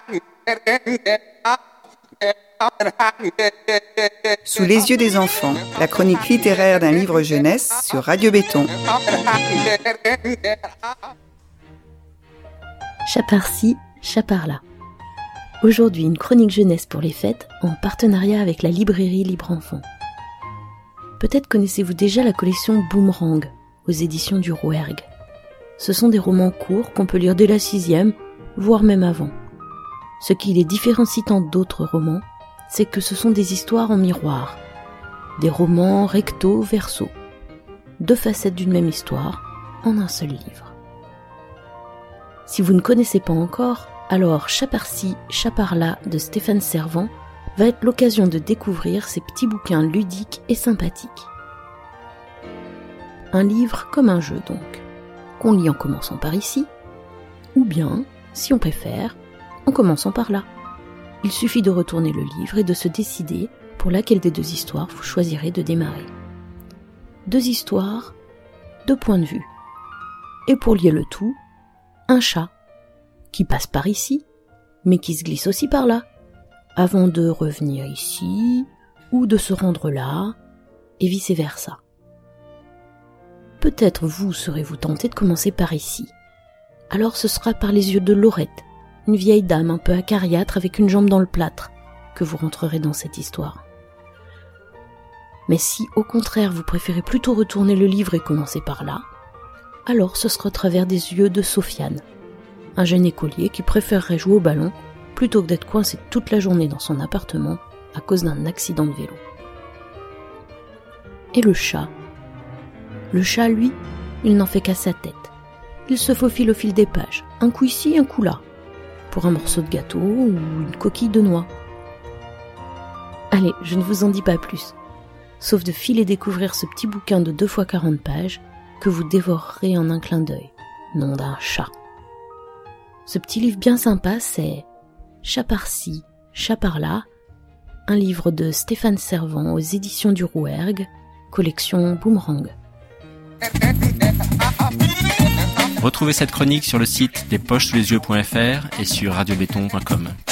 Sous les yeux des enfants, la chronique littéraire d'un livre jeunesse sur Radio Béton. Chat par-ci, chat par-là. Aujourd'hui, une chronique jeunesse pour les fêtes en partenariat avec la librairie Libre Enfant. Peut-être connaissez-vous déjà la collection Boomerang aux éditions du Rouergue. Ce sont des romans courts qu'on peut lire dès la 6e, voire même avant. Ce qui les différencie tant d'autres romans, c'est que ce sont des histoires en miroir. Des romans recto-verso. 2 facettes d'une même histoire en un seul livre. Si vous ne connaissez pas encore, alors Chat par-ci, chat par-là de Stéphane Servan va être l'occasion de découvrir ces petits bouquins ludiques et sympathiques. Un livre comme un jeu donc, qu'on lit en commençant par ici, ou bien, si on préfère, en commençant par là. Il suffit de retourner le livre et de se décider pour laquelle des 2 histoires vous choisirez de démarrer. 2 histoires, 2 points de vue. Et pour lier le tout, un chat qui passe par ici, mais qui se glisse aussi par là, avant de revenir ici, ou de se rendre là, et vice-versa. Peut-être vous serez-vous tenté de commencer par ici. Alors ce sera par les yeux de Laurette, une vieille dame un peu acariâtre avec une jambe dans le plâtre, que vous rentrerez dans cette histoire. Mais si au contraire vous préférez plutôt retourner le livre et commencer par là, alors ce sera au travers des yeux de Sofiane, un jeune écolier qui préférerait jouer au ballon plutôt que d'être coincé toute la journée dans son appartement à cause d'un accident de vélo. Et le chat, lui, il n'en fait qu'à sa tête. Il se faufile au fil des pages, un coup ici, un coup là, pour un morceau de gâteau ou une coquille de noix. Allez, je ne vous en dis pas plus, sauf de filer découvrir ce petit bouquin de 2 x 40 pages que vous dévorerez en un clin d'œil, nom d'un chat. Ce petit livre bien sympa, c'est Chat par-ci, chat par-là, un livre de Stéphane Servan aux éditions du Rouergue, collection Boomerang. Retrouvez cette chronique sur le site lespocheslesyeux.fr et sur radiobéton.com.